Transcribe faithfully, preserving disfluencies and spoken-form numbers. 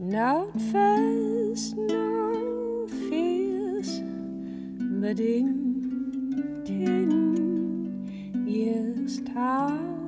Not fast nor fierce, but in ten years' time